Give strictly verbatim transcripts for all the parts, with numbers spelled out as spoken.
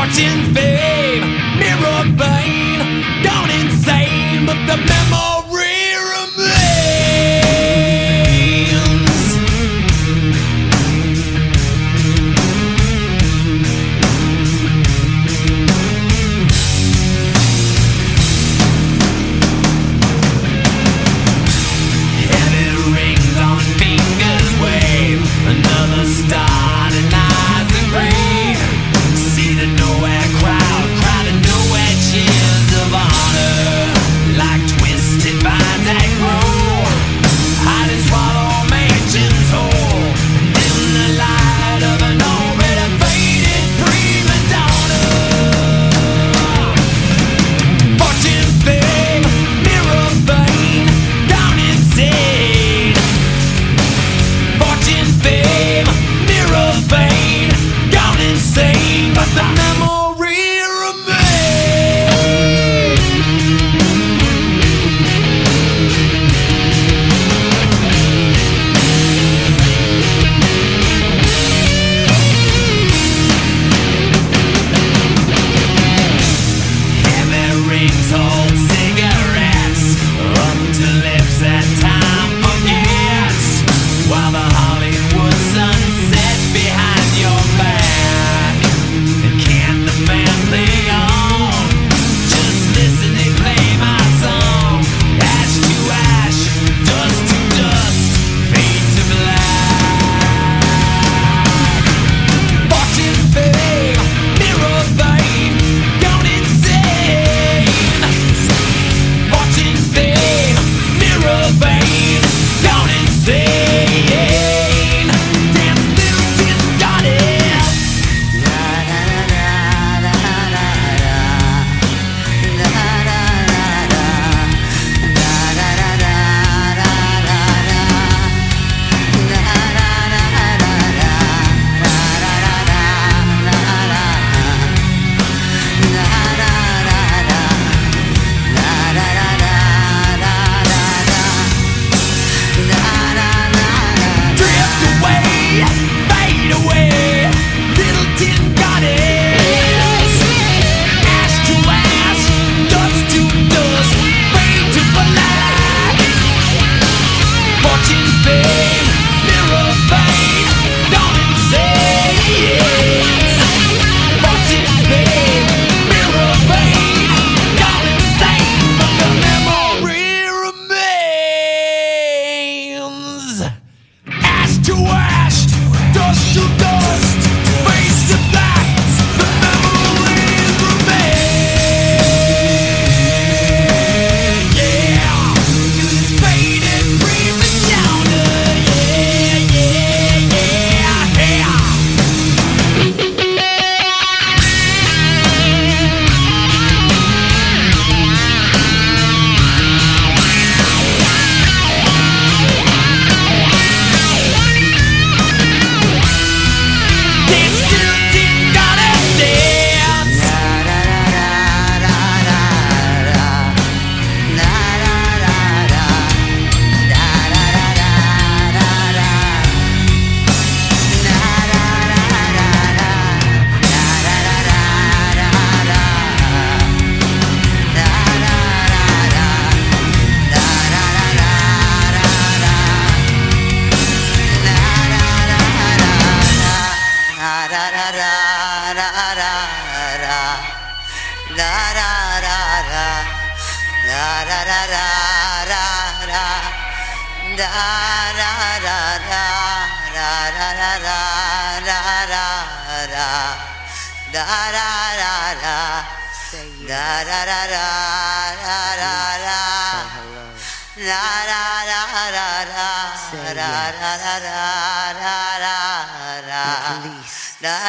Fortune, fame, mirror vein, gone insane, but the memory remains. Heavy rings on fingers wave, another star denies the grave. See the nowhere crowd, crowd of nowhere cheers of honor, like twisted vines that grow, hide and swallow mansions whole, in the light of an already faded prima donna. Fortune, fame, mirror vein, gone insane. Fortune, fame, mirror vein, gone insane, but the memory remains. Heavy rings hold cigarettes up to lips that time forgets, while the Hollywood sun sets behind your back. And can't the band play on? Just listen, they play my song. Ash to ash, dust to dust, fade to black. Fortune, fame, mirror vein, gone insane. Fortune, fame, mirror vein, gone insane. Dance, little tin goddess. Drift away, fade away, little tin goddess. Ash to ash, dust to dust, fade to black. Fortune, fame, mirror vein, gone insane. Fortune, fame, mirror vein, gone insane, but the memory remains. Ash to ash, dust to dust, face to black, the memories remain. Yeah, to this faded prima donna. Yeah, yeah, yeah, yeah. Dance, little tin goddess, dance.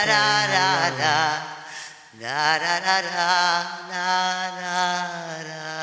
Da da da da da da da da.